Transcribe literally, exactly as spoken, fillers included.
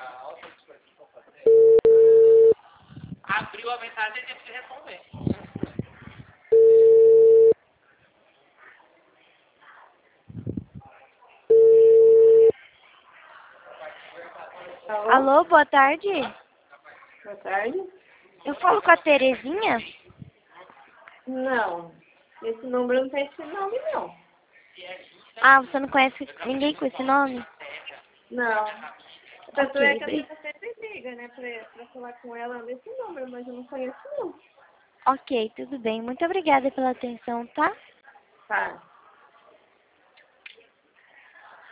Abriu a mensagem e teve que responder. Alô? Alô, boa tarde. Boa tarde. Eu falo com a Terezinha? Não, esse número não tem esse nome, não. Ah, você não conhece ninguém com esse nome? Não. Tanto Ok, é que a bem. pessoa sempre liga, né, pra, pra falar com ela nesse número, mas eu não conheço, não. Ok, tudo bem. Muito obrigada pela atenção, tá? Tá.